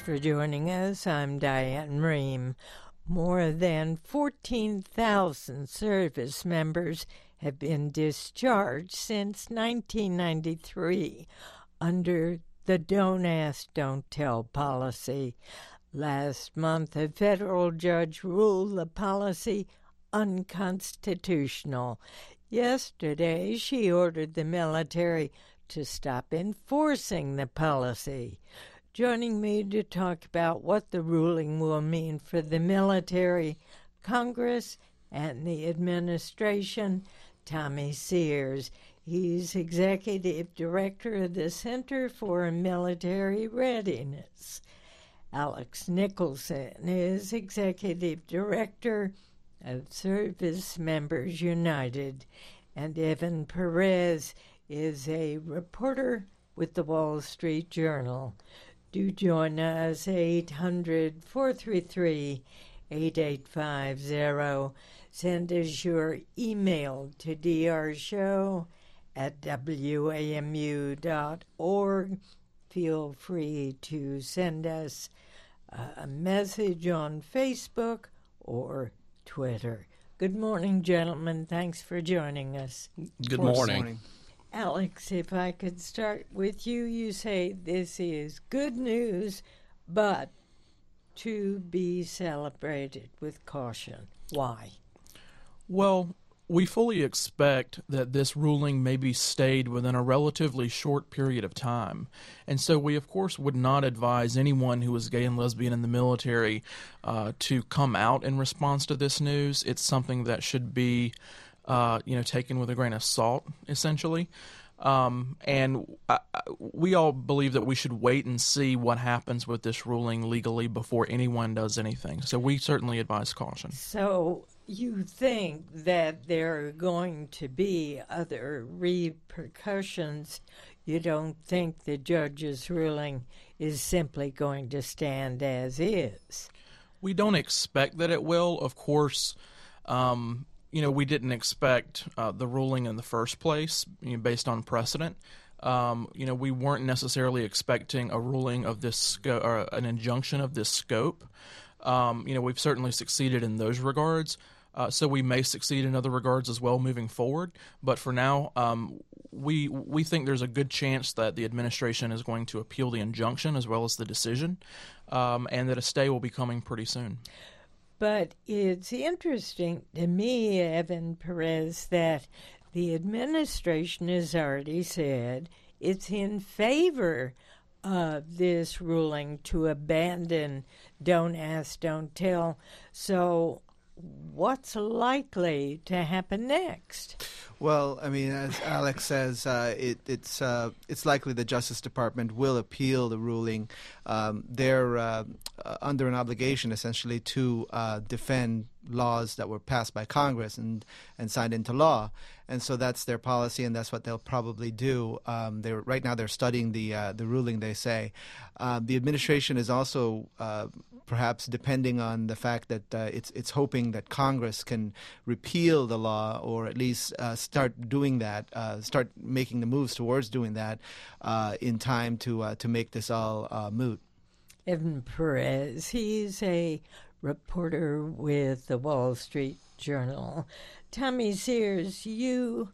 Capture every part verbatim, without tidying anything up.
for joining us. I'm Diane Rehm. More than fourteen thousand service members have been discharged since nineteen ninety-three under the Don't Ask, Don't Tell policy. Last month, a federal judge ruled the policy unconstitutional. Yesterday, she ordered the military to stop enforcing the policy. Joining me to talk about what the ruling will mean for the military, Congress, and the administration, Tommy Sears. He's Executive Director of the Center for Military Readiness. Alex Nicholson is Executive Director of Service Members United. And Evan Perez is a reporter with the Wall Street Journal. Do join us, eight hundred, four three three, eight eight five zero. Send us your email to drshow at w a m u dot org. Feel free to send us a message on Facebook or Twitter. Good morning, gentlemen. Thanks for joining us. Good morning. morning. Alex, if I could start with you, you say this is good news, but to be celebrated with caution. Why? Well, we fully expect that this ruling may be stayed within a relatively short period of time. And so we, of course, would not advise anyone who is gay and lesbian in the military uh, to come out in response to this news. It's something that should be Uh, you know, taken with a grain of salt, essentially. Um, and I, I, we all believe that we should wait and see what happens with this ruling legally before anyone does anything. So we certainly advise caution. So you think that there are going to be other repercussions? You don't think the judge's ruling is simply going to stand as is? We don't expect that it will. Of course, um, You know, we didn't expect uh, the ruling in the first place, you know, based on precedent. Um, you know, we weren't necessarily expecting a ruling of this sco- or an injunction of this scope. Um, you know, we've certainly succeeded in those regards, uh, so we may succeed in other regards as well moving forward. But for now, um, we we think there's a good chance that the administration is going to appeal the injunction as well as the decision, um, and that a stay will be coming pretty soon. But it's interesting to me, Evan Perez, that the administration has already said it's in favor of this ruling to abandon Don't Ask, Don't Tell. So what's likely to happen next? Well, I mean, as Alex says, uh, it, it's uh, it's likely the Justice Department will appeal the ruling. Um, they're uh, uh, under an obligation, essentially, to uh, defend laws that were passed by Congress and, and signed into law. And so that's their policy, and that's what they'll probably do. Um, they're right now they're studying the uh, the ruling, they say. Uh, the administration is also uh, perhaps depending on the fact that uh, it's it's hoping that Congress can repeal the law, or at least uh, start doing that, uh, start making the moves towards doing that uh, in time to uh, to make this all uh, moot. Evan Perez, he's a reporter with the Wall Street Journal. Tommy Sears, you,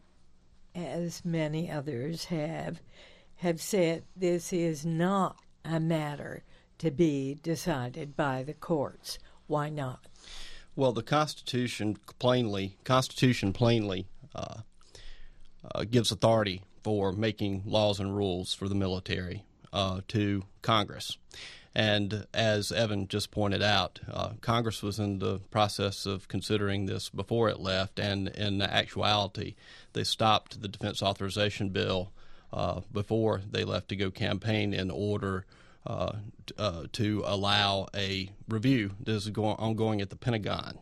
as many others have, have said this is not a matter to be decided by the courts. Why not? Well, the Constitution plainly, Constitution plainly uh, uh, gives authority for making laws and rules for the military uh, to Congress. And as Evan just pointed out, uh, Congress was in the process of considering this before it left, and in actuality, they stopped the defense authorization bill uh, before they left to go campaign in order uh, t- uh, to allow a review that is going, ongoing at the Pentagon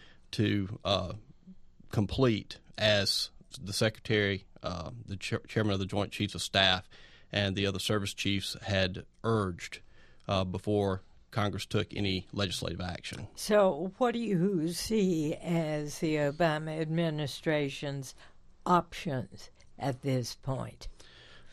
to uh, complete, as the Secretary, uh, the chair- Chairman of the Joint Chiefs of Staff, and the other service chiefs had urged Uh, before Congress took any legislative action. So what do you see as the Obama administration's options at this point?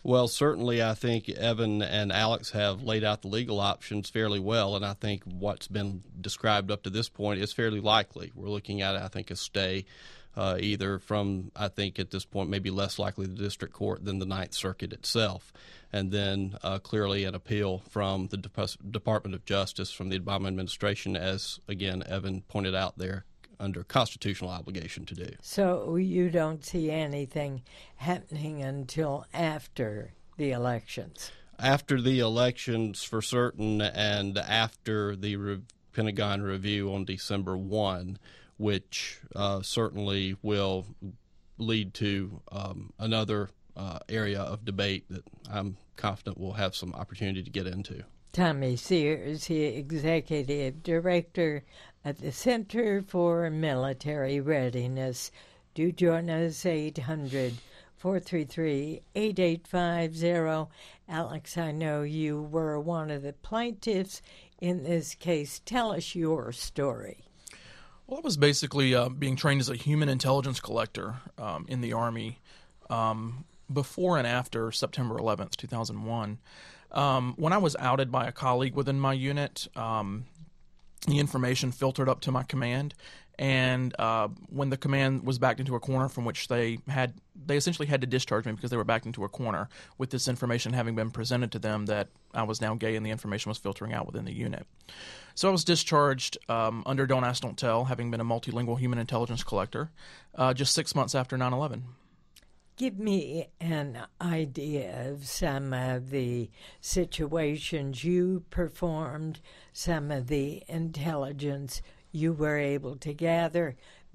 Well, certainly I think Evan and Alex have laid out the legal options fairly well, and I think what's been described up to this point is fairly likely. We're looking at, I think, a stay uh, either from, I think at this point, maybe less likely the district court than the Ninth Circuit itself, and then uh, clearly an appeal from the Dep- Department of Justice, from the Obama administration, as, again, Evan pointed out there, under constitutional obligation to do. So you don't see anything happening until after the elections? After the elections for certain, and after the Re- Pentagon review on December first, which uh, certainly will lead to um, another uh, area of debate that I'm confident we'll have some opportunity to get into. Tommy Sears, the Executive Director at the Center for Military Readiness. Do join us, eight hundred, four three three, eight eight five zero. Alex, I know you were one of the plaintiffs in this case. Tell us your story. Well, I was basically uh, being trained as a human intelligence collector um, in the Army um, before and after September eleventh, two thousand one. Um, when I was outed by a colleague within my unit, um, the information filtered up to my command, and uh, when the command was backed into a corner from which they had, they essentially had to discharge me because they were backed into a corner with this information having been presented to them that I was now gay and the information was filtering out within the unit. So I was discharged um, under Don't Ask, Don't Tell, having been a multilingual human intelligence collector, uh, just six months after nine eleven. Give me an idea of some of the situations you performed, some of the intelligence you were able to gather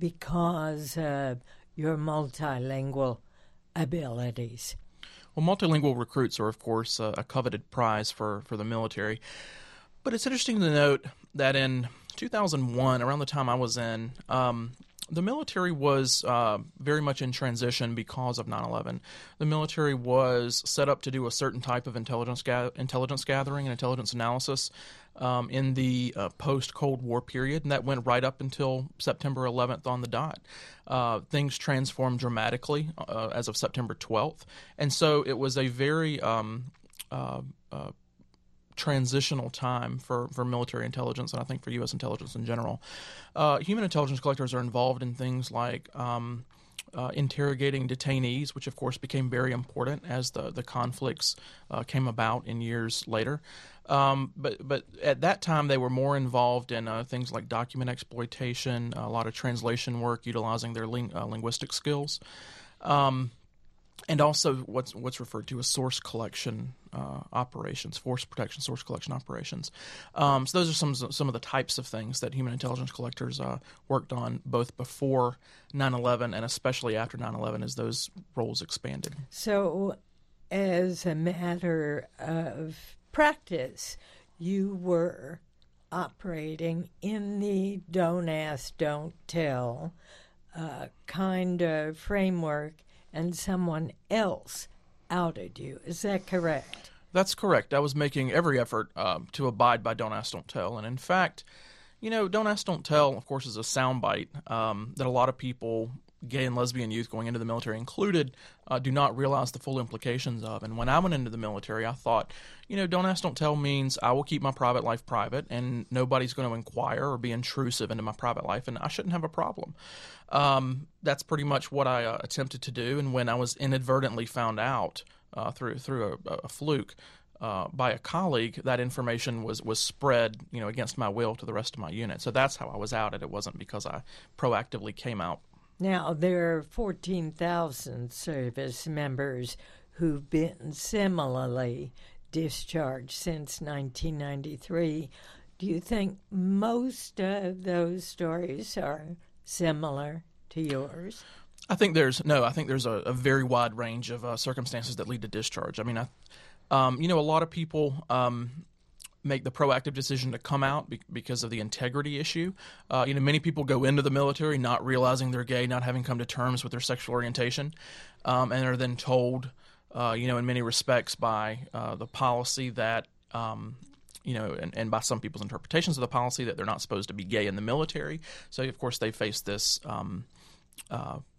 because of your multilingual abilities. Well, multilingual recruits are, of course, uh, a coveted prize for, for the military. But it's interesting to note that in two thousand one, around the time I was in, um, the military was uh, very much in transition because of nine eleven. The military was set up to do a certain type of intelligence ga- intelligence gathering and intelligence analysis um, in the uh, post-Cold War period, and that went right up until September eleventh on the dot. Uh, things transformed dramatically uh, as of September twelfth, and so it was a very um, uh, uh, transitional time for, for military intelligence, and I think for U S intelligence in general. Uh, human intelligence collectors are involved in things like um, uh, interrogating detainees, which of course became very important as the, the conflicts uh, came about in years later. Um, but but at that time they were more involved in uh, things like document exploitation, a lot of translation work, utilizing their ling- uh, linguistic skills. Um, And also what's what's referred to as source collection uh, operations, force protection, source collection operations. Um, so those are some some of the types of things that human intelligence collectors uh, worked on both before nine eleven and especially after nine eleven as those roles expanded. So as a matter of practice, you were operating in the Don't Ask, Don't Tell uh, kind of framework, and someone else outed you. Is that correct? That's correct. I was making every effort uh, to abide by Don't Ask, Don't Tell. And in fact, you know, Don't Ask, Don't Tell, of course, is a soundbite um, that a lot of people, gay and lesbian youth going into the military included, uh, do not realize the full implications of. And when I went into the military, I thought, you know, Don't Ask, Don't Tell means I will keep my private life private and nobody's going to inquire or be intrusive into my private life, and I shouldn't have a problem. Um, that's pretty much what I uh, attempted to do. And when I was inadvertently found out uh, through through a, a fluke uh, by a colleague, that information was, was spread, you know, against my will to the rest of my unit. So that's how I was outed. It wasn't because I proactively came out. Now, there are fourteen thousand service members who've been similarly discharged since nineteen ninety-three. Do you think most of those stories are similar to yours? I think there's no. I think there's a, a very wide range of uh, circumstances that lead to discharge. I mean, I, um, you know, a lot of people um, make the proactive decision to come out be- because of the integrity issue. Uh, you know, many people go into the military not realizing they're gay, not having come to terms with their sexual orientation, um, and are then told, uh, you know, in many respects by uh, the policy that. Um, You know, and, and by some people's interpretations of the policy that they're not supposed to be gay in the military. So, of course, they face this um, uh,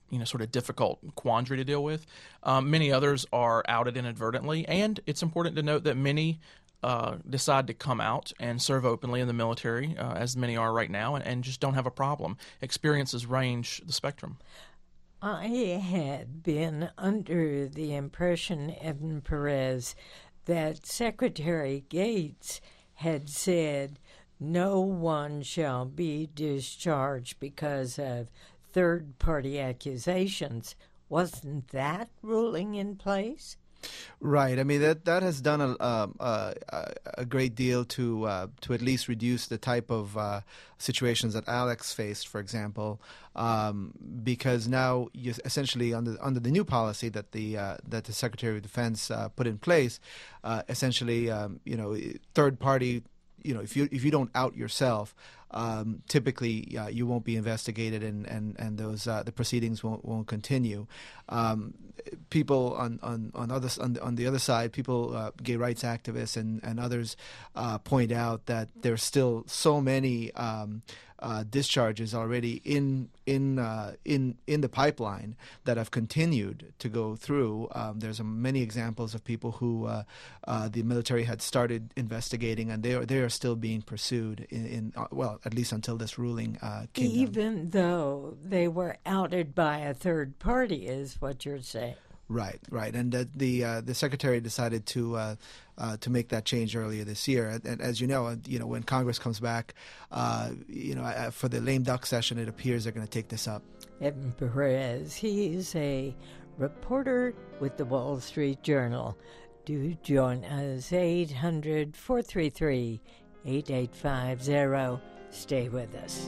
you know, sort of difficult quandary to deal with. Um, many others are outed inadvertently, and it's important to note that many uh, decide to come out and serve openly in the military, uh, as many are right now, and, and just don't have a problem. Experiences range the spectrum. I had been under the impression, Evan Perez, that Secretary Gates had said no one shall be discharged because of third-party accusations. Wasn't that ruling in place? Right. I mean, that that has done a um, uh, a great deal to uh, to at least reduce the type of uh, situations that Alex faced, for example, um, because now you essentially under under the new policy that the uh, that the Secretary of Defense uh, put in place, uh, essentially, um, you know, third party. You know, if you if you don't out yourself, um, typically uh, you won't be investigated, and and and those uh, the proceedings won't won't continue. Um, people on on on others on the, on the other side, people, uh, gay rights activists and and others, uh, point out that there's still so many um, uh, discharges already in in uh, in in the pipeline that have continued to go through. Um, there's um, many examples of people who uh, uh, the military had started investigating, and they are they are still being pursued in, in uh, well, at least until this ruling uh, came down. Even though they were outed by a third party, is what you're saying. Right, right, and uh, the uh, the secretary decided to uh, uh, to make that change earlier this year. And, and as you know, uh, you know when Congress comes back, uh, you know uh, for the lame duck session, it appears they're going to take this up. Evan Perez, he is a reporter with the Wall Street Journal. Do join us, eight hundred, four three three, eight eight five zero. Stay with us.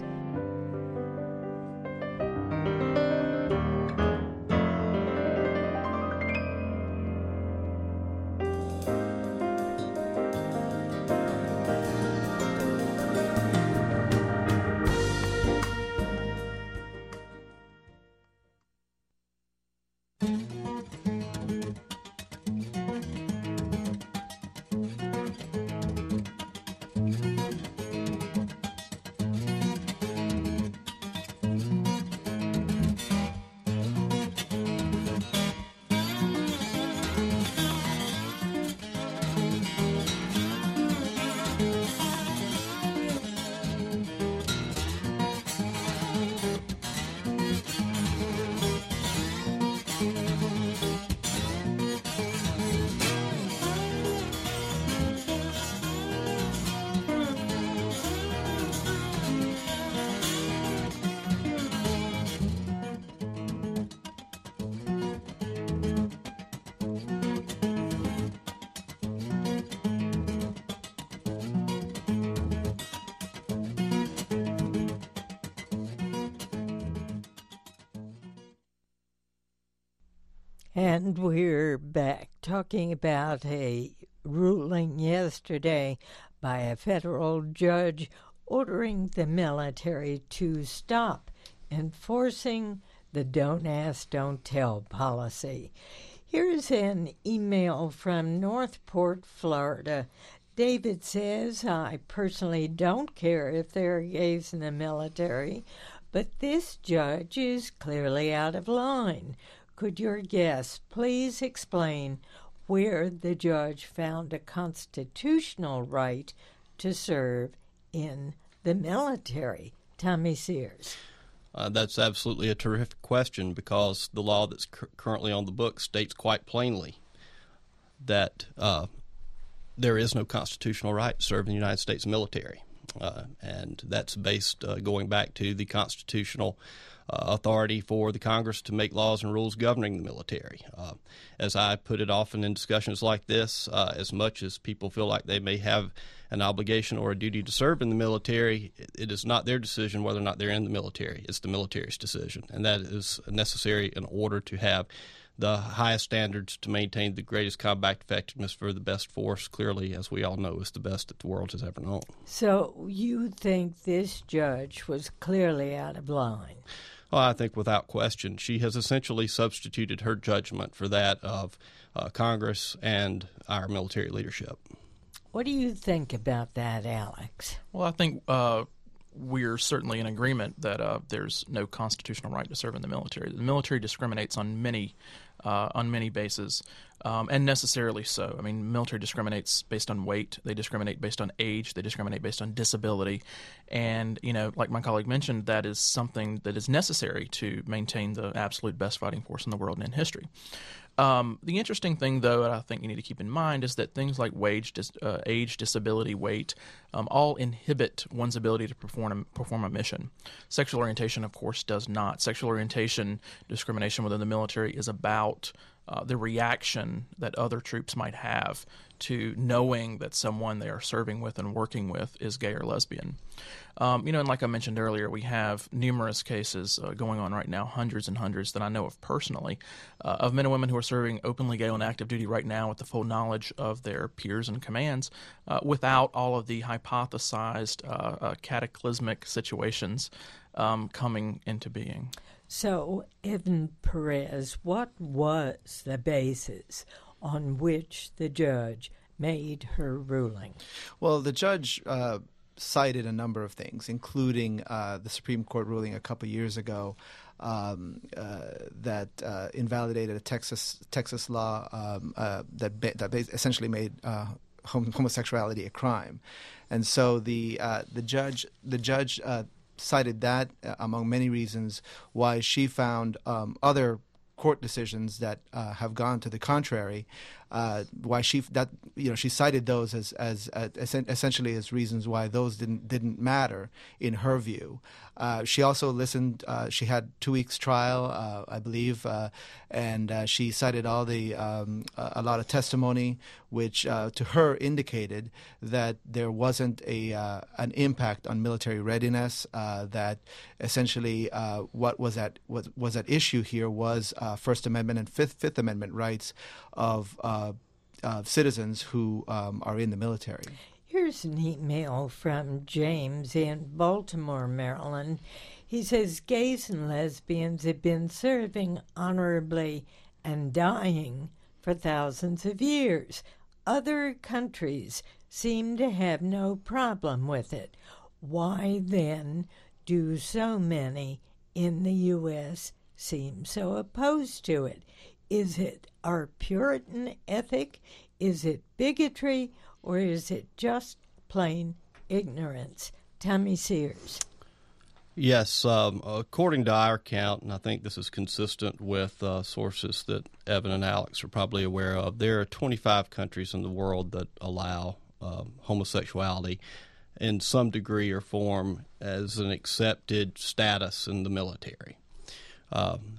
And we're back talking about a ruling yesterday by a federal judge ordering the military to stop enforcing the Don't Ask, Don't Tell policy. Here's an email from Northport, Florida. David says, I personally don't care if there are gays in the military, but this judge is clearly out of line. Could your guest please explain where the judge found a constitutional right to serve in the military? Tommy Sears. Uh, that's absolutely a terrific question, because the law that's cu- currently on the books states quite plainly that uh, there is no constitutional right to serve in the United States military. Uh, and that's based uh, going back to the constitutional uh, authority for the Congress to make laws and rules governing the military. Uh, as I put it often in discussions like this, uh, as much as people feel like they may have an obligation or a duty to serve in the military, it is not their decision whether or not they're in the military. It's the military's decision, and that is necessary in order to have the highest standards to maintain the greatest combat effectiveness for the best force. Clearly, as we all know, is the best that the world has ever known. So you think this judge was clearly out of line? Well, I think without question. She has essentially substituted her judgment for that of uh, Congress and our military leadership. What do you think about that, Alex? Well, I think uh, we're certainly in agreement that uh, there's no constitutional right to serve in the military. The military discriminates on many uh, on many bases, um, and necessarily so. I mean, military discriminates based on weight. They discriminate based on age. They discriminate based on disability. And, you know, like my colleague mentioned, that is something that is necessary to maintain the absolute best fighting force in the world and in history. Um, the interesting thing, though, that I think you need to keep in mind is that things like wage, dis, uh, age, disability, weight, um, all inhibit one's ability to perform a, perform a mission. Sexual orientation, of course, does not. Sexual orientation discrimination within the military is about uh, the reaction that other troops might have to knowing that someone they are serving with and working with is gay or lesbian. Um, you know, and like I mentioned earlier, we have numerous cases uh, going on right now, hundreds and hundreds that I know of personally, uh, of men and women who are serving openly gay on active duty right now with the full knowledge of their peers and commands, uh, without all of the hypothesized uh, uh, cataclysmic situations um, coming into being. So, Evan Perez, what was the basis on which the judge made her ruling? Well, the judge uh, cited a number of things, including uh, the Supreme Court ruling a couple years ago um, uh, that uh, invalidated a Texas Texas law um, uh, that ba- that essentially made uh, hom- homosexuality a crime, and so the uh, the judge the judge uh, cited that uh, among many reasons why she found um, other court decisions that uh, have gone to the contrary. Uh, why she that you know she cited those as as uh, essentially as reasons why those didn't didn't matter in her view. Uh, she also listened. Uh, she had two weeks trial, uh, I believe, uh, and uh, she cited all the um, a lot of testimony, which uh, to her indicated that there wasn't a uh, an impact on military readiness. Uh, that essentially uh, what was at what was at issue here was uh, First Amendment and Fifth Fifth Amendment rights of uh, uh, citizens who um, are in the military. Here's an email from James in Baltimore, Maryland. He says, gays and lesbians have been serving honorably and dying for thousands of years. Other countries seem to have no problem with it. Why then do so many in the U S seem so opposed to it? Is it our Puritan ethic? Is it bigotry? Or is it just plain ignorance? Tommy Sears. Yes, um, according to our count, and I think this is consistent with uh, sources that Evan and Alex are probably aware of, there are twenty-five countries in the world that allow uh, homosexuality in some degree or form as an accepted status in the military. Um,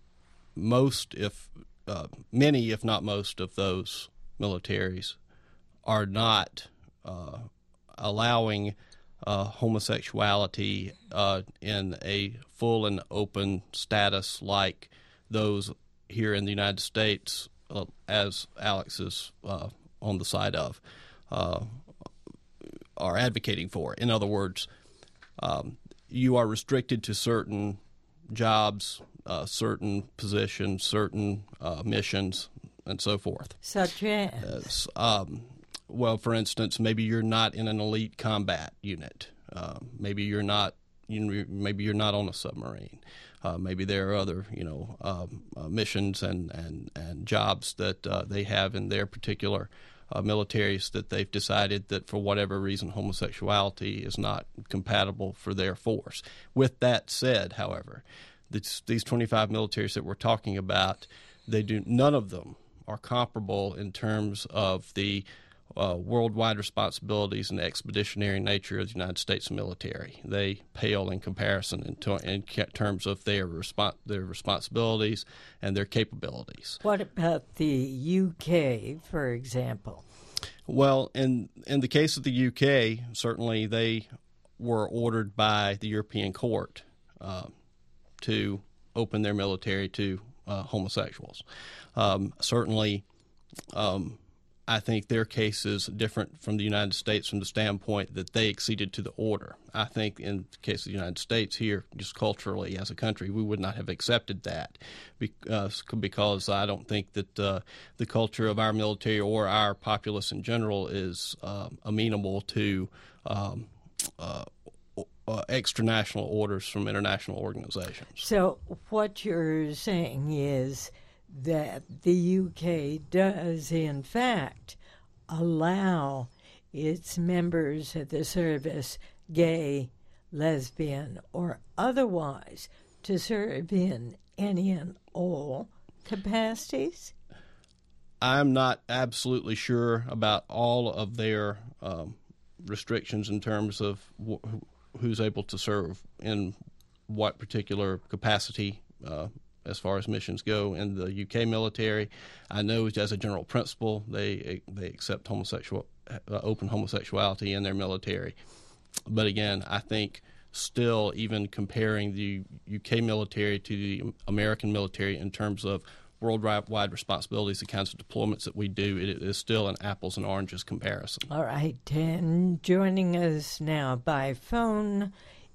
most, if uh, many, if not most, of those militaries are not uh, allowing uh, homosexuality uh, in a full and open status like those here in the United States, uh, as Alex is uh, on the side of, uh, are advocating for. In other words, um, you are restricted to certain jobs, uh, certain positions, certain uh, missions, and so forth. Such as? as um, well, for instance, maybe you're not in an elite combat unit. Uh, maybe you're not. You know, maybe you're not on a submarine. Uh, maybe there are other, you know, um, uh, missions and, and, and jobs that uh, they have in their particular uh, militaries that they've decided that for whatever reason homosexuality is not compatible for their force. With that said, however, this, these twenty-five militaries that we're talking about, they do none of them are comparable in terms of the uh, worldwide responsibilities and expeditionary nature of the United States military. They pale in comparison in, to, in terms of their respons- their responsibilities and their capabilities. What about the U K, for example? Well, in in the case of the U K, certainly they were ordered by the European Court uh, to open their military to uh, homosexuals. Um, certainly, um, I think their case is different from the United States from the standpoint that they acceded to the order. I think in the case of the United States here, just culturally as a country, we would not have accepted that because, because I don't think that uh, the culture of our military or our populace in general is uh, amenable to um, uh, uh, extranational orders from international organizations. So what you're saying is that the U K does, in fact, allow its members of the service, gay, lesbian, or otherwise, to serve in any and all capacities? I'm not absolutely sure about all of their um, restrictions in terms of wh- who's able to serve in what particular capacity uh, as far as missions go in the U K military. I know as a general principle they they accept homosexual uh, open homosexuality in their military. But again, I think still even comparing the U K military to the American military in terms of worldwide responsibilities, the kinds of deployments that we do, it is still an apples and oranges comparison. All right, and joining us now by phone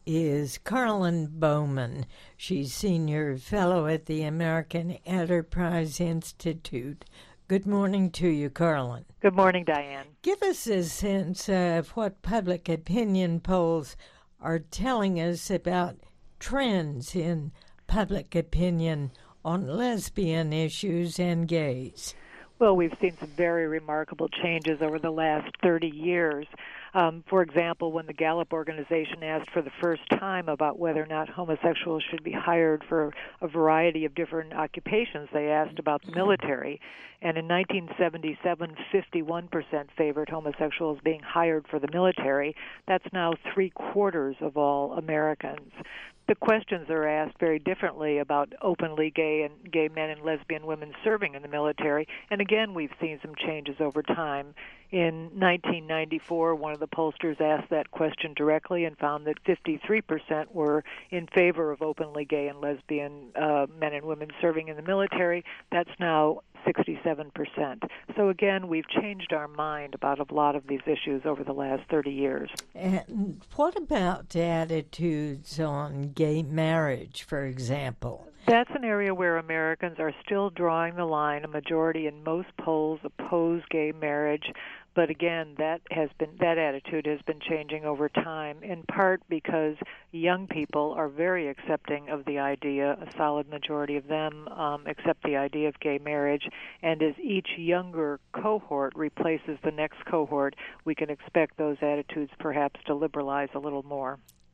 is Carolyn Bowman. She's Senior Fellow at the American Enterprise Institute. Good morning to you, Carolyn. Good morning, Diane. Give us a sense of what public opinion polls are telling us about trends in public opinion on lesbian issues and gays. Well, we've seen some very remarkable changes over the last thirty years. Um, for example, when the Gallup organization asked for the first time about whether or not homosexuals should be hired for a variety of different occupations, they asked about the military. And in nineteen seventy-seven, fifty-one percent favored homosexuals being hired for the military. That's now three-quarters of all Americans. The questions are asked very differently about openly gay and gay men and lesbian women serving in the military. And again, we've seen some changes over time. In nineteen ninety-four, one of the pollsters asked that question directly and found that fifty-three percent were in favor of openly gay and lesbian uh, men and women serving in the military. That's now sixty-seven percent. So again, we've changed our mind about a lot of these issues over the last thirty years. And what about attitudes on gay marriage, for example? That's an area where Americans are still drawing the line. A majority in most polls oppose gay marriage. But again, that has been that attitude has been changing over time, in part because young people are very accepting of the idea. A solid majority of them um, accept the idea of gay marriage. And as each younger cohort replaces the next cohort, we can expect those attitudes perhaps to liberalize a little more.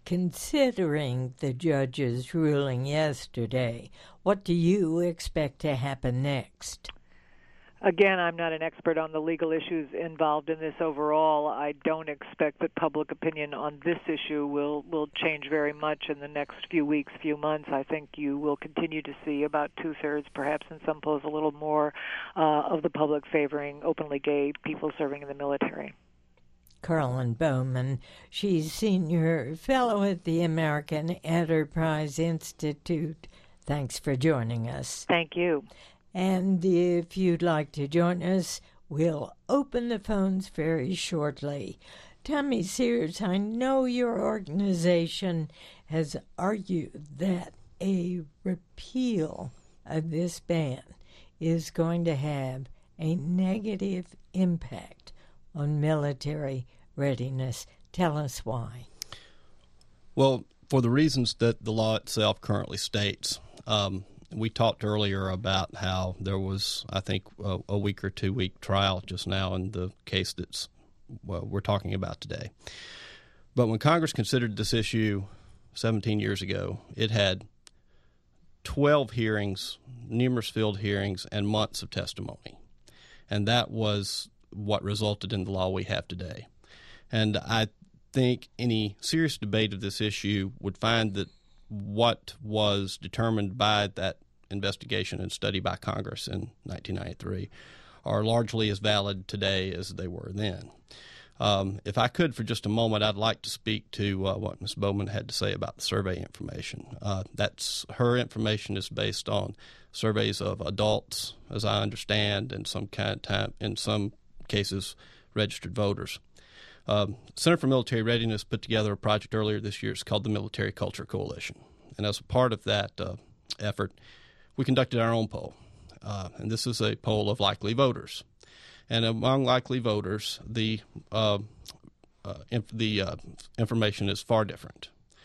Considering the judge's ruling yesterday, what do you expect to happen next? Again, I'm not an expert on the legal issues involved in this overall. I don't expect that public opinion on this issue will, will change very much in the next few weeks, few months. I think you will continue to see about two-thirds, perhaps in some polls a little more, uh, of the public favoring openly gay people serving in the military. Carolyn Bowman. She's Senior Fellow at the American Enterprise Institute. Thanks for joining us. Thank you. And if you'd like to join us, we'll open the phones very shortly. Tommy Sears, I know your organization has argued that a repeal of this ban is going to have a negative impact on military readiness. Tell us why. Well, for the reasons that the law itself currently states. Um, we talked earlier about how there was, I think, a, a week or two-week trial just now in the case that's well, we're talking about today. But when Congress considered this issue seventeen years ago, it had twelve hearings, numerous field hearings, and months of testimony. And that was what resulted in the law we have today. And I think any serious debate of this issue would find that what was determined by that investigation and study by Congress in nineteen ninety-three are largely as valid today as they were then. Um, if I could for just a moment, I'd like to speak to uh, what Miz Bowman had to say about the survey information. Uh, that's her information is based on surveys of adults, as I understand, and some kind of time, in some cases, registered voters. Um, Center for Military Readiness put together a project earlier this year. It's called the Military Culture Coalition. And as a part of that uh, effort, we conducted our own poll. Uh, and this is a poll of likely voters. And among likely voters, the uh, uh, inf- the uh, information is far different.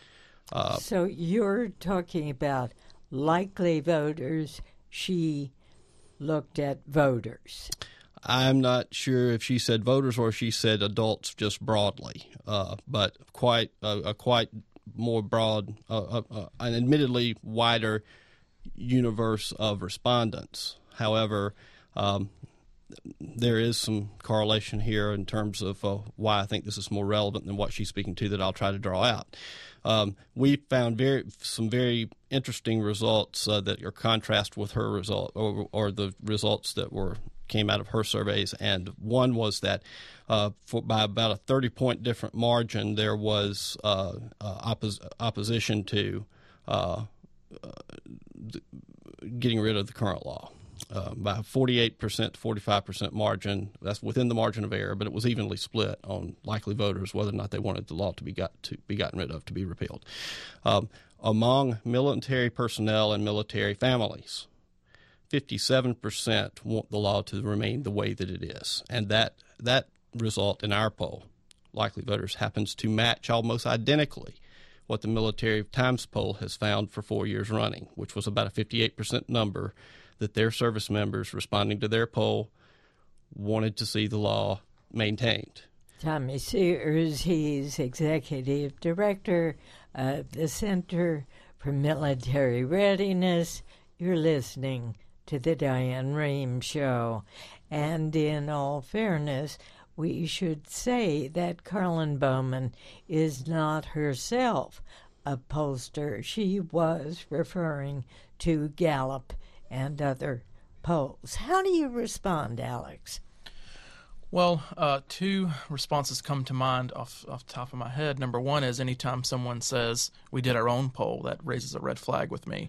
Uh, so you're talking about likely voters. She looked at voters. I'm not sure if she said voters or she said adults just broadly, uh, but quite a, a quite more broad, uh, uh, an admittedly wider universe of respondents. However, um, there is some correlation here in terms of uh, why I think this is more relevant than what she's speaking to that I'll try to draw out. Um, we found very some very interesting results uh, that are contrast with her result or, or the results that were came out of her surveys. And one was that uh, for, by about a thirty-point different margin, there was uh, uh, oppos- opposition to uh, uh, getting rid of the current law. Uh, by a forty-eight percent to forty-five percent margin. That's within the margin of error, but it was evenly split on likely voters whether or not they wanted the law to be got to be gotten rid of, to be repealed. Um, among military personnel and military families, fifty-seven percent want the law to remain the way that it is, and that that result in our poll, likely voters, happens to match almost identically what the Military Times poll has found for four years running, which was about a fifty-eight percent number that their service members responding to their poll wanted to see the law maintained. Tommy Sears, he's executive director of the Center for Military Readiness. You're listening to the Diane Rehm Show. And in all fairness, we should say that Carlin Bowman is not herself a pollster. She was referring to Gallup and other polls. How do you respond, Alex? Well, uh, two responses come to mind off off the top of my head. Number one is anytime someone says we did our own poll, that raises a red flag with me.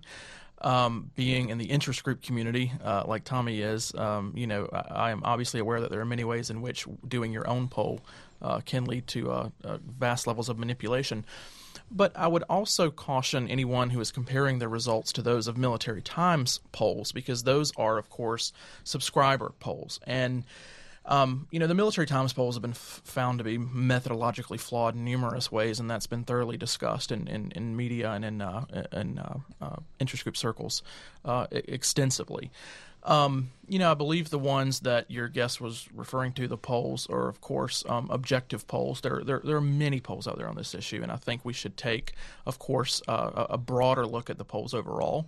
Um, being in the interest group community, uh, like Tommy is, um, you know, I, I am obviously aware that there are many ways in which doing your own poll uh, can lead to uh, uh, vast levels of manipulation. But I would also caution anyone who is comparing the results to those of Military Times polls, because those are, of course, subscriber polls. And, um, you know, the Military Times polls have been f- found to be methodologically flawed in numerous ways, and that's been thoroughly discussed in, in, in media and in, uh, in uh, uh, interest group circles uh, extensively. Um, you know, I believe the ones that your guest was referring to, the polls, are, of course, um, objective polls. There, there, there are many polls out there on this issue, and I think we should take, of course, uh, a broader look at the polls overall.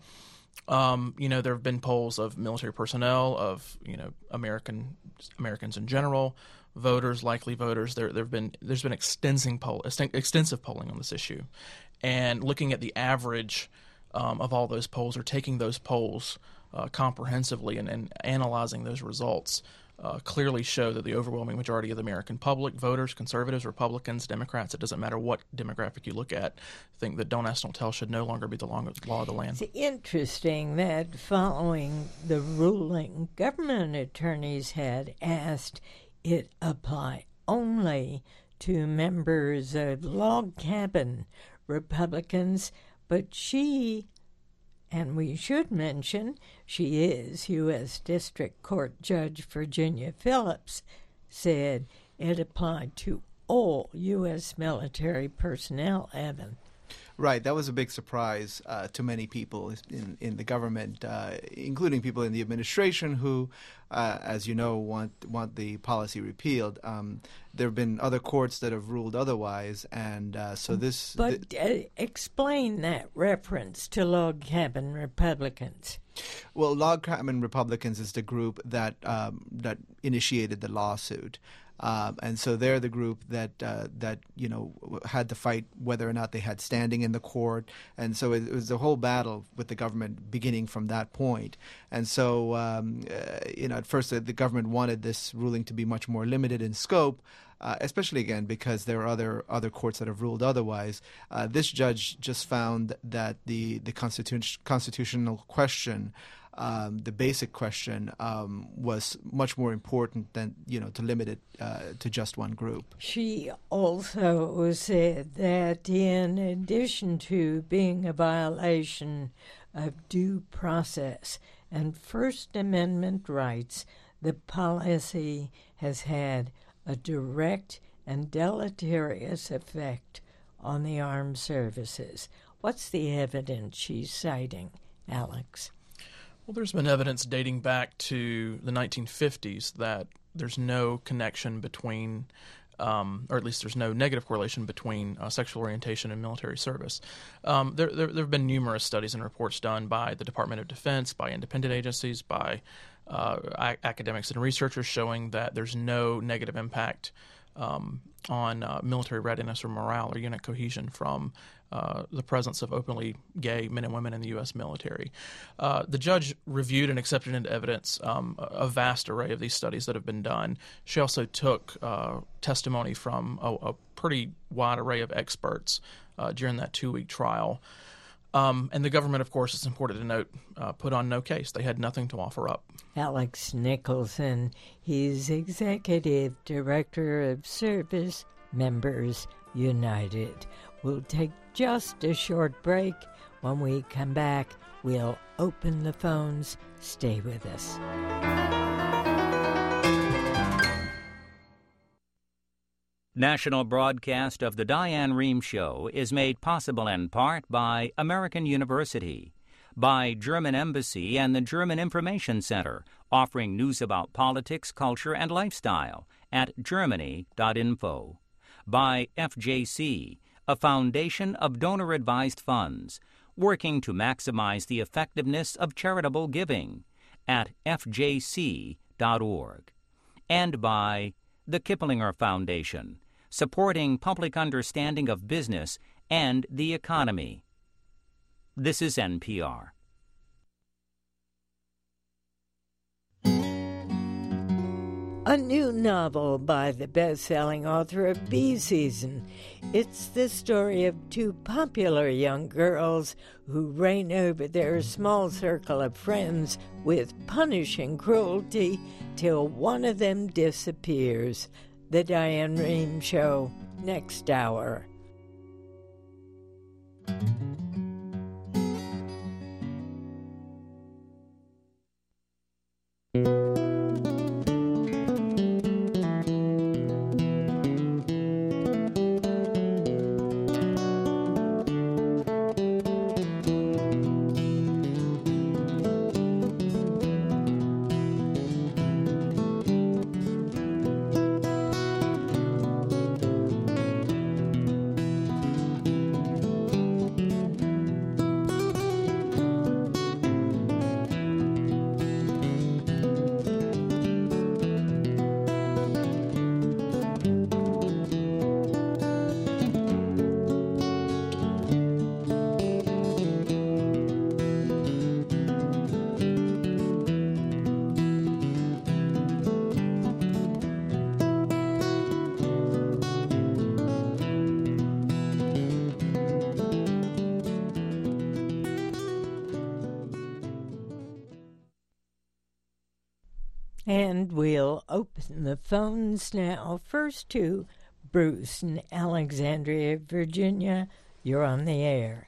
Um, you know, there have been polls of military personnel, of, you know, American Americans in general, voters, likely voters. There, there have been there's been extensive poll, extensive polling on this issue, and looking at the average um, of all those polls, or taking those polls Uh, comprehensively and, and analyzing those results uh, clearly show that the overwhelming majority of the American public, voters, conservatives, Republicans, Democrats, it doesn't matter what demographic you look at, think that Don't Ask, Don't Tell should no longer be the law of the land. It's interesting that following the ruling, government attorneys had asked it apply only to members of log cabin Republicans, but she... And we should mention she is U S District Court Judge Virginia Phillips, said it applied to all U S military personnel, Evan. Right, that was a big surprise uh, to many people in, in the government, uh, including people in the administration who, uh, as you know, want want the policy repealed. Um, there have been other courts that have ruled otherwise, and uh, so this... But th- uh, explain that reference to log cabin Republicans. Well, log cabin Republicans is the group that um, that initiated the lawsuit. Um, and so they're the group that uh, that you know had to fight whether or not they had standing in the court, and so it, it was a whole battle with the government beginning from that point. And so um, uh, you know at first the, the government wanted this ruling to be much more limited in scope, uh, especially again because there are other other courts that have ruled otherwise. Uh, this judge just found that the the constitu- constitutional question. Um, the basic question um, was much more important than, you know, to limit it uh, to just one group. She also said that in addition to being a violation of due process and First Amendment rights, the policy has had a direct and deleterious effect on the armed services. What's the evidence she's citing, Alex? Well, there's been evidence dating back to the nineteen fifties that there's no connection between, um, or at least there's no negative correlation between uh, sexual orientation and military service. Um, there, there, there have been numerous studies and reports done by the Department of Defense, by independent agencies, by uh, a- academics and researchers showing that there's no negative impact um, on uh, military readiness or morale or unit cohesion from Uh, the presence of openly gay men and women in the U S military. Uh, the judge reviewed and accepted into evidence um, a, a vast array of these studies that have been done. She also took uh, testimony from a, a pretty wide array of experts uh, during that two-week trial. Um, and the government, of course, it's important to note, uh, put on no case. They had nothing to offer up. Alex Nicholson, he's Executive Director of Service Members United. We'll take just a short break. When we come back, we'll open the phones. Stay with us. National broadcast of The Diane Rehm Show is made possible in part by American University, by German Embassy and the German Information Center, offering news about politics, culture, and lifestyle at germany dot info, by F J C, a foundation of donor-advised funds, working to maximize the effectiveness of charitable giving at f j c dot org, and by the Kiplinger Foundation, supporting public understanding of business and the economy. This is N P R. A new novel by the best-selling author of Bee Season. It's the story of two popular young girls who reign over their small circle of friends with punishing cruelty till one of them disappears. The Diane Rehm Show, next hour. And we'll open the phones now. First to Bruce in Alexandria, Virginia. You're on the air.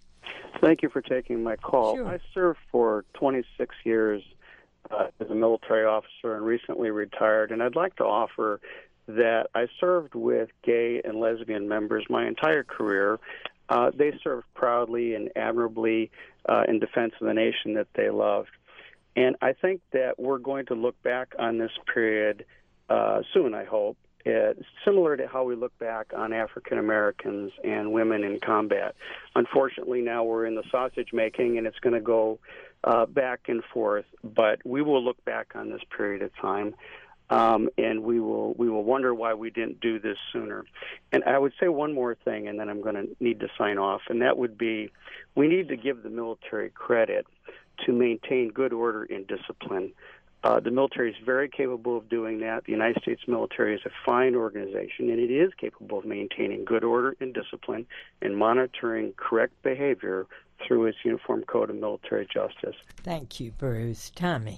Thank you for taking my call. Sure. I served for twenty-six years uh, as a military officer and recently retired, and I'd like to offer that I served with gay and lesbian members my entire career. Uh, they served proudly and admirably uh, in defense of the nation that they loved. And I think that we're going to look back on this period uh, soon, I hope, uh, similar to how we look back on African Americans and women in combat. Unfortunately, now we're in the sausage making, and it's going to go uh, back and forth. But we will look back on this period of time, um, and we will we will wonder why we didn't do this sooner. And I would say one more thing, and then I'm going to need to sign off, and that would be we need to give the military credit to maintain good order and discipline. Uh, the military is very capable of doing that. The United States military is a fine organization, and it is capable of maintaining good order and discipline and monitoring correct behavior through its Uniform Code of Military Justice. Thank you, Bruce. Tommy.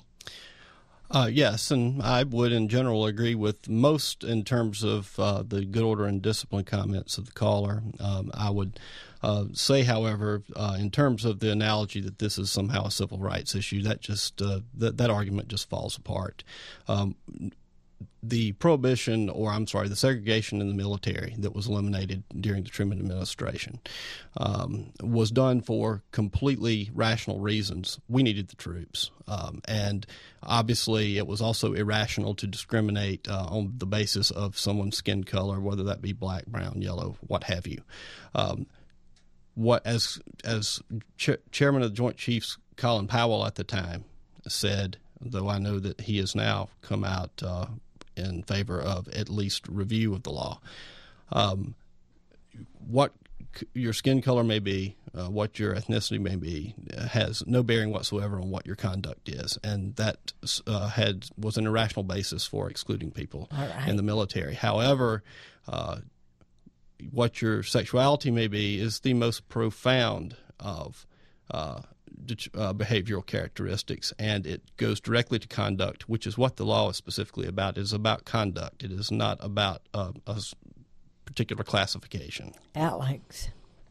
Uh, yes, and I would in general agree with most in terms of uh, the good order and discipline comments of the caller. Um, I would uh, say, however, uh, in terms of the analogy that this is somehow a civil rights issue, that just uh, that, that argument just falls apart. Um, the prohibition, or I'm sorry, the segregation in the military that was eliminated during the Truman administration um, was done for completely rational reasons. We needed the troops. Um, and obviously it was also irrational to discriminate uh, on the basis of someone's skin color, whether that be black, brown, yellow, what have you. Um, what as as ch- chairman of the Joint Chiefs, Colin Powell at the time said, though I know that he has now come out uh, in favor of at least review of the law. Um, what c- your skin color may be, uh, what your ethnicity may be, uh, has no bearing whatsoever on what your conduct is, and that uh, had was an irrational basis for excluding people right. in the military. However, uh, what your sexuality may be is the most profound of uh, uh, behavioral characteristics, and it goes directly to conduct, which is what the law is specifically about. It is about conduct. It is not about uh, a particular classification. Alex.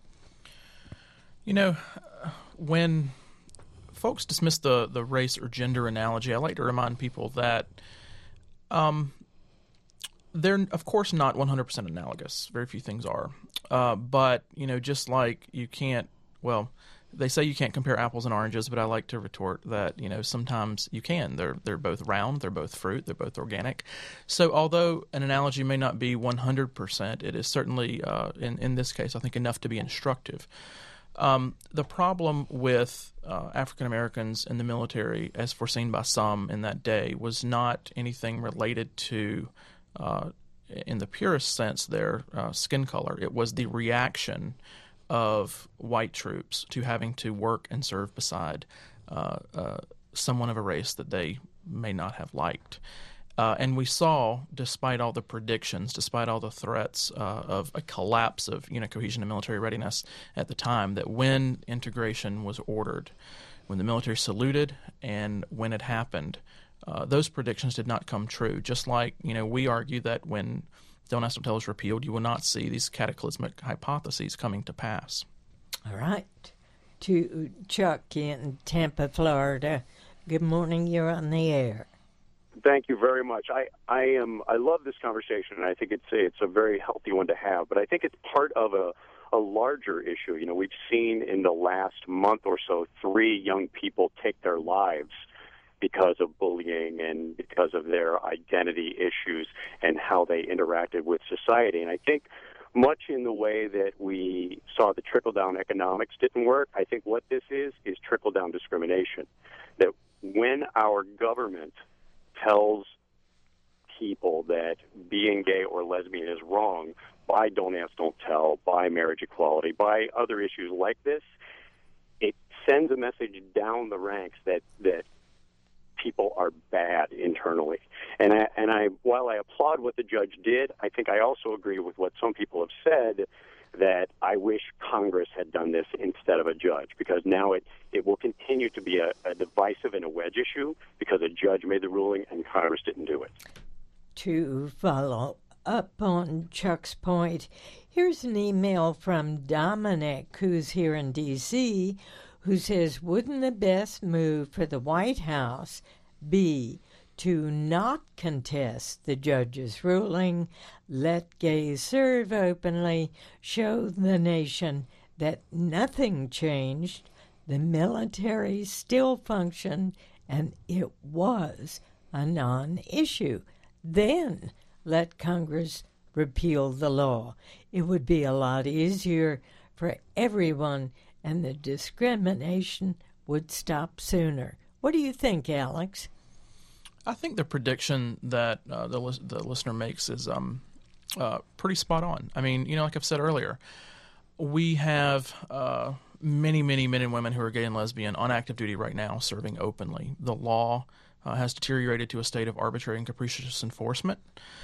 You know, when folks dismiss the, the race or gender analogy, I like to remind people that um, they're, of course, not one hundred percent analogous. Very few things are. Uh, but, you know, just like you can't, well, they say you can't compare apples and oranges, but I like to retort that, you know, sometimes you can. They're they're both round, they're both fruit, they're both organic. So although an analogy may not be one hundred percent, it is certainly, uh, in, in this case, I think enough to be instructive. Um, the problem with uh, African Americans in the military, as foreseen by some in that day, was not anything related to, uh, in the purest sense, their uh, skin color. It was the reaction of white troops to having to work and serve beside uh, uh, someone of a race that they may not have liked. Uh, and we saw, despite all the predictions, despite all the threats uh, of a collapse of you know cohesion and military readiness at the time, that when integration was ordered, when the military saluted, and when it happened, uh, those predictions did not come true. Just like you know, we argue that when Don't Ask, Don't Tell is repealed, you will not see these cataclysmic hypotheses coming to pass. All right. To Chuck in Tampa, Florida. Good morning. You're on the air. Thank you very much. I, I am I love this conversation, and I think it's a, it's a very healthy one to have. But I think it's part of a, a larger issue. You know, we've seen in the last month or so three young people take their lives because of bullying and because of their identity issues and how they interacted with society. And I think much in the way that we saw the trickle-down economics didn't work, I think what this is is trickle-down discrimination. That when our government tells people that being gay or lesbian is wrong by Don't Ask, Don't Tell, by marriage equality, by other issues like this, it sends a message down the ranks that, that people are bad internally. And I, and I, while I applaud what the judge did, I think I also agree with what some people have said, that I wish Congress had done this instead of a judge, because now it, it will continue to be a, a divisive and a wedge issue because a judge made the ruling and Congress didn't do it. To follow up on Chuck's point, here's an email from Dominic, who's here in D C, who says, wouldn't the best move for the White House be to not contest the judge's ruling, let gays serve openly, show the nation that nothing changed, the military still functioned, and it was a non-issue? Then let Congress repeal the law. It would be a lot easier for everyone, and the discrimination would stop sooner. What do you think, Alex? I think the prediction that uh, the lis- the listener makes is um, uh, pretty spot on. I mean, you know, like I've said earlier, we have uh, many, many men and women who are gay and lesbian on active duty right now serving openly. The law uh, has deteriorated to a state of arbitrary and capricious enforcement,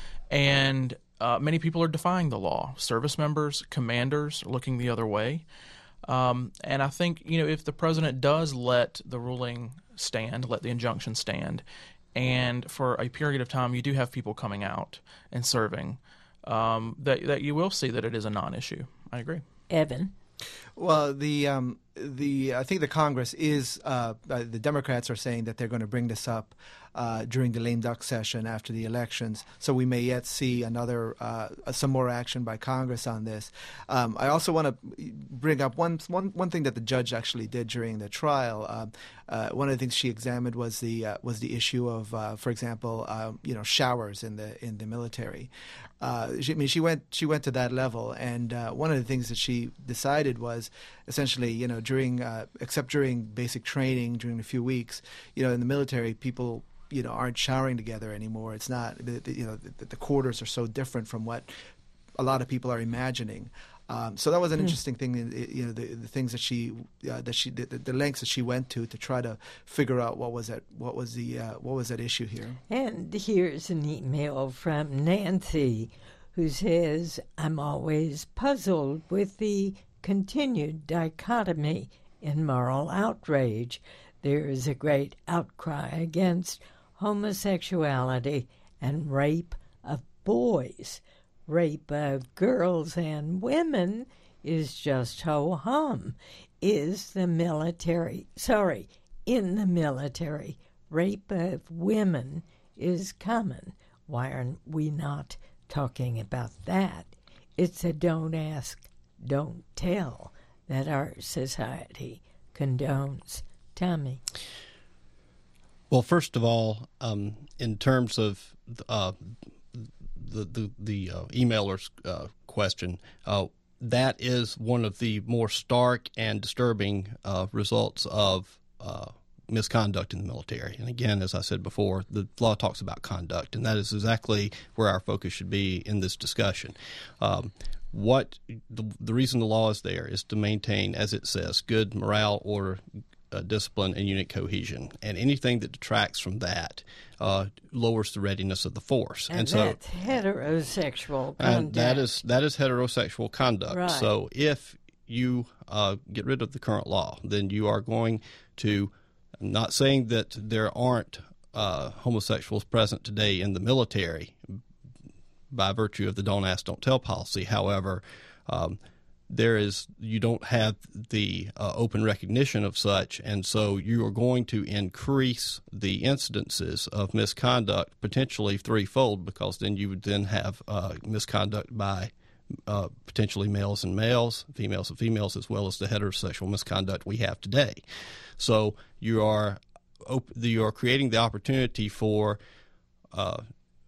and uh, many people are defying the law. Service members, commanders are looking the other way. Um, and I think, you know, if the president does let the ruling stand, let the injunction stand, and for a period of time you do have people coming out and serving, um, that that you will see that it is a non-issue. I agree. Evan? Well, the um, the I think the Congress is uh, uh, the Democrats are saying that they're going to bring this up uh, during the lame duck session after the elections. So we may yet see another uh, some more action by Congress on this. Um, I also want to bring up one, one one thing that the judge actually did during the trial. Uh, uh, one of the things she examined was the uh, was the issue of, uh, for example, uh, you know, showers in the in the military. Uh, she, I mean, she went she went to that level, and uh, one of the things that she decided was essentially, you know, during uh, except during basic training during a few weeks, you know, in the military, people, you know, aren't showering together anymore. It's not, you know, the, the quarters are so different from what a lot of people are imagining. Um, so that was an mm. interesting thing. You know, the, the things that she uh, that she the, the lengths that she went to to try to figure out what was that what was the uh, what was that issue here. And here's an email from Nancy, who says, "I'm always puzzled with the continued dichotomy in moral outrage. There is a great outcry against homosexuality and rape of boys. Rape of girls and women is just ho-hum. Is the military, sorry, in the military, rape of women is common. Why are we not talking about that? It's a don't ask, don't tell that our society condones." Tommy. Well, first of all, um, in terms of uh, the the, the uh, emailer's uh, question, uh, that is one of the more stark and disturbing uh, results of uh, misconduct in the military. And again, as I said before, the law talks about conduct, and that is exactly where our focus should be in this discussion. Um, what the, the reason the law is there is to maintain, as it says, good morale, order, Uh, discipline, and unit cohesion, and anything that detracts from that uh, lowers the readiness of the force. And, and so that's heterosexual conduct. And that is that is heterosexual conduct. Right. So if you uh, get rid of the current law, then you are going to, I'm not saying that there aren't uh, homosexuals present today in the military by virtue of the don't ask, don't tell policy. However, um, there is you don't have the uh, open recognition of such, and so you are going to increase the incidences of misconduct potentially threefold, because then you would then have uh, misconduct by uh, potentially males and males, females and females, as well as the heterosexual misconduct we have today. So you are op- you are creating the opportunity for uh,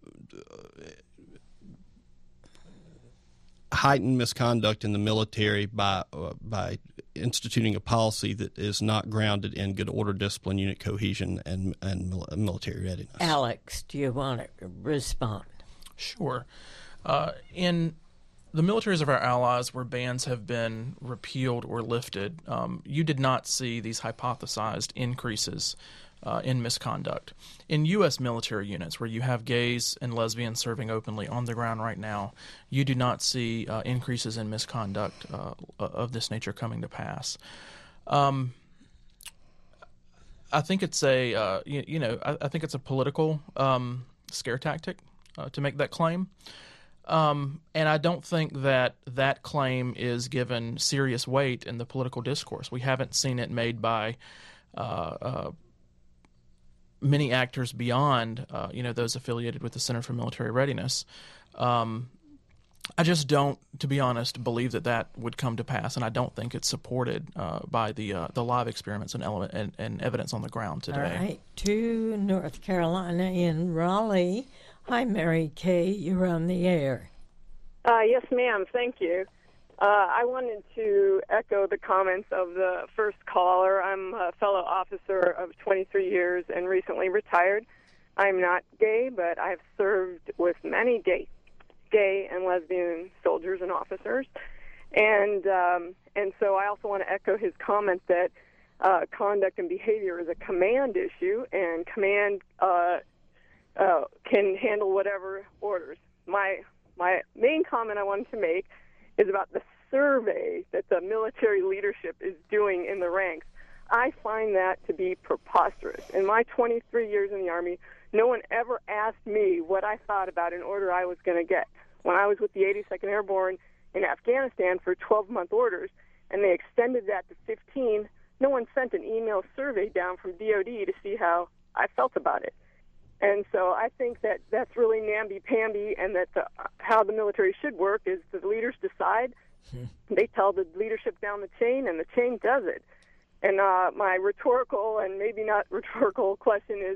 heightened misconduct in the military by uh, by instituting a policy that is not grounded in good order, discipline, unit cohesion, and and mil- military readiness. Alex, do you want to respond? Sure. Uh, in the militaries of our allies, where bans have been repealed or lifted, um, you did not see these hypothesized increases Uh, in misconduct. In U S military units, where you have gays and lesbians serving openly on the ground right now, you do not see uh, increases in misconduct uh, of this nature coming to pass. Um, I think it's a uh, you, you know I, I think it's a political um, scare tactic uh, to make that claim, um, and I don't think that that claim is given serious weight in the political discourse. We haven't seen it made by Uh, uh, many actors beyond, uh, you know, those affiliated with the Center for Military Readiness. Um, I just don't, to be honest, believe that that would come to pass, and I don't think it's supported uh, by the uh, the live experiments and, element, and, and evidence on the ground today. All right, to North Carolina in Raleigh. Hi, Mary Kay, you're on the air. Uh, yes, ma'am. Thank you. Uh, I wanted to echo the comments of the first caller. I'm a fellow officer of twenty-three years and recently retired. I'm not gay, but I've served with many gay, gay and lesbian soldiers and officers. And um, and so I also want to echo his comment that uh, conduct and behavior is a command issue, and command uh, uh, can handle whatever orders. My my main comment I wanted to make is about the survey that the military leadership is doing in the ranks. I find that to be preposterous. In my twenty-three years in the Army, no one ever asked me what I thought about an order I was going to get. When I was with the eighty-second Airborne in Afghanistan for twelve-month orders, and they extended that to fifteen, no one sent an email survey down from D O D to see how I felt about it. And so I think that that's really namby-pamby, and that the, how the military should work is the leaders decide. Hmm. They tell the leadership down the chain, and the chain does it. And uh, my rhetorical and maybe not rhetorical question is,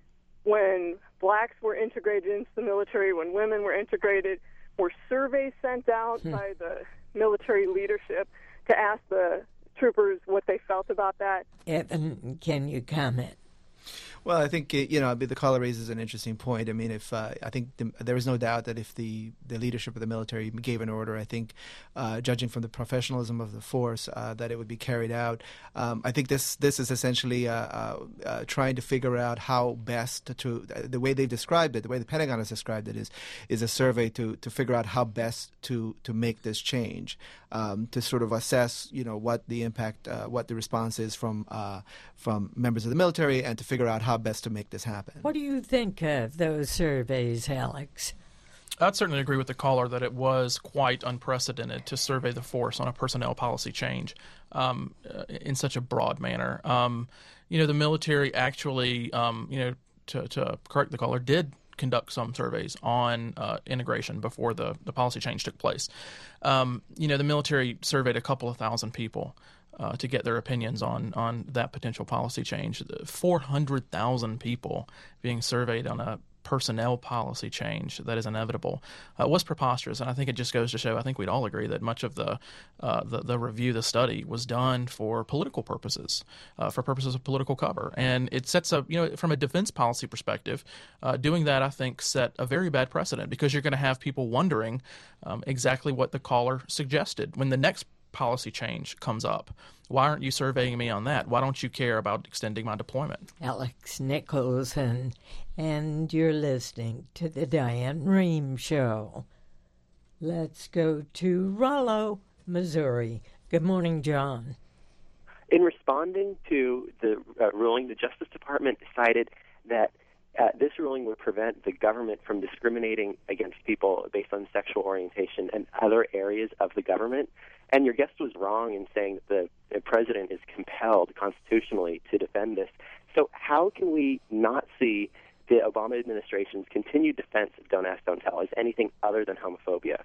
when blacks were integrated into the military, when women were integrated, were surveys sent out hmm. by the military leadership to ask the troopers what they felt about that? Evan, can you comment? Well, I think, you know, the caller raises an interesting point. I mean, if uh, I think the, there is no doubt that if the, the leadership of the military gave an order, I think, uh, judging from the professionalism of the force, uh, that it would be carried out. Um, I think this this is essentially uh, uh, uh, trying to figure out how best to, to uh, the way they've described it, the way the Pentagon has described it is is a survey to, to figure out how best to, to make this change, um, to sort of assess, you know, what the impact, uh, what the response is from uh, from members of the military, and to figure out how best to make this happen. What do you think of those surveys, Alex? I'd certainly agree with the caller that it was quite unprecedented to survey the force on a personnel policy change um, in such a broad manner. Um, you know, the military actually, um, you know, to, to correct the caller, did conduct some surveys on uh, integration before the, the policy change took place. Um, you know, the military surveyed a couple of thousand people Uh, to get their opinions on, on that potential policy change. four hundred thousand people being surveyed on a personnel policy change that is inevitable uh, was preposterous, and I think it just goes to show, I think we'd all agree that much of the uh, the, the review, the study, was done for political purposes, uh, for purposes of political cover. And it sets up, you know, from a defense policy perspective, uh, doing that, I think, set a very bad precedent, because you're going to have people wondering um, exactly what the caller suggested when the next policy change comes up. Why aren't you surveying me on that? Why don't you care about extending my deployment? Alex Nicholson, and you're listening to the Diane Rehm Show. Let's go to Rollo, Missouri. Good morning, John. In responding to the uh, ruling, the Justice Department decided that uh, this ruling would prevent the government from discriminating against people based on sexual orientation and other areas of the government. And your guest was wrong in saying that the, the president is compelled constitutionally to defend this. So how can we not see the Obama administration's continued defense of Don't Ask, Don't Tell as anything other than homophobia?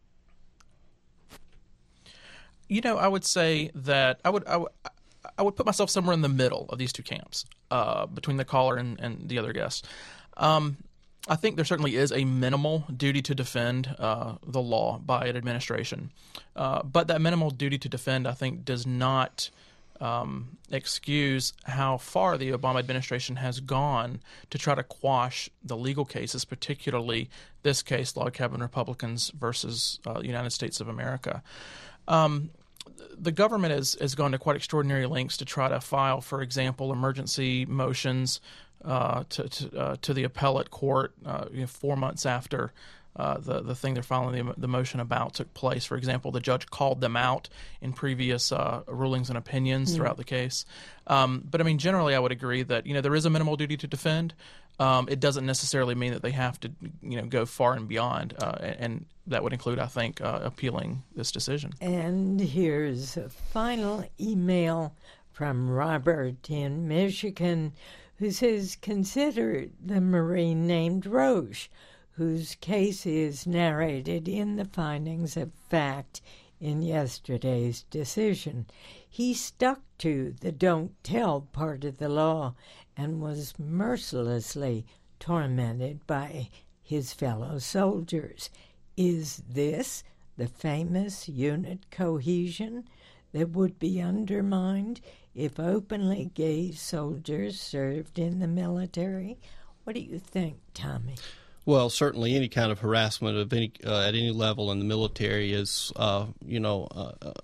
You know, I would say that I would I would, I would put myself somewhere in the middle of these two camps, uh, between the caller and, and the other guests. Um, I think there certainly is a minimal duty to defend uh, the law by an administration. Uh, but that minimal duty to defend, I think, does not um, excuse how far the Obama administration has gone to try to quash the legal cases, particularly this case, Log Cabin Republicans versus uh, United States of America. Um, the government has, has gone to quite extraordinary lengths to try to file, for example, emergency motions Uh, to to, uh, to the appellate court uh, you know, four months after uh, the the thing they're filing the, the motion about took place. For example, the judge called them out in previous uh, rulings and opinions mm. throughout the case. Um, but I mean, generally, I would agree that you know there is a minimal duty to defend. Um, it doesn't necessarily mean that they have to you know go far and beyond, uh, and that would include, I think, uh, appealing this decision. And here's a final email from Robert in Michigan, who says, consider the Marine named Roche, whose case is narrated in the findings of fact in yesterday's decision. He stuck to the don't tell part of the law and was mercilessly tormented by his fellow soldiers. Is this the famous unit cohesion that would be undermined if openly gay soldiers served in the military? What do you think, Tommy? Well, certainly any kind of harassment of any uh, at any level in the military is, uh, you know, uh, uh,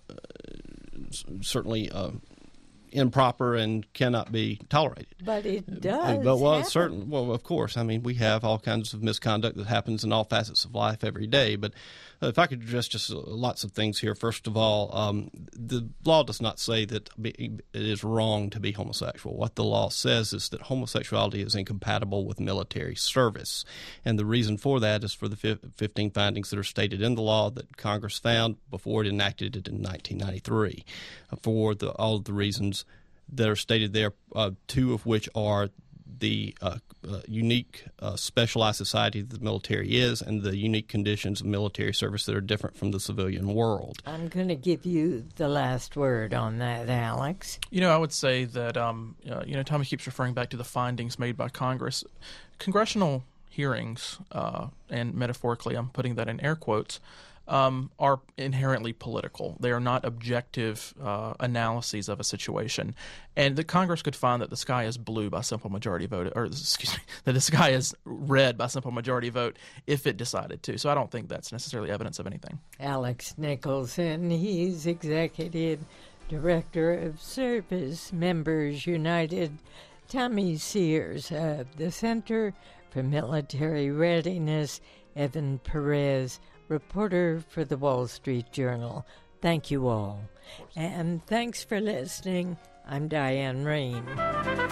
certainly uh, improper and cannot be tolerated. But it does. But well, happen. certain. Well, of course. I mean, we have all kinds of misconduct that happens in all facets of life every day. But if I could address just lots of things here. First of all, um, the law does not say that it is wrong to be homosexual. What the law says is that homosexuality is incompatible with military service. And the reason for that is for the fifteen findings that are stated in the law that Congress found before it enacted it in nineteen ninety-three. For the, all of the reasons that are stated there, uh, two of which are the uh, uh, unique uh, specialized society that the military is and the unique conditions of military service that are different from the civilian world. I'm going to give you the last word on that, Alex. You know, I would say that, um, uh, you know, Tommy keeps referring back to the findings made by Congress. Congressional hearings, uh, and metaphorically I'm putting that in air quotes, Um, are inherently political. They are not objective uh, analyses of a situation. And the Congress could find that the sky is blue by simple majority vote, or excuse me, that the sky is red by simple majority vote if it decided to. So I don't think that's necessarily evidence of anything. Alex Nicholson, he's Executive Director of Service Members United. Tommy Sears of the Center for Military Readiness, Evan Perez, reporter for the Wall Street Journal. Thank you all. And thanks for listening. I'm Diane Rehm.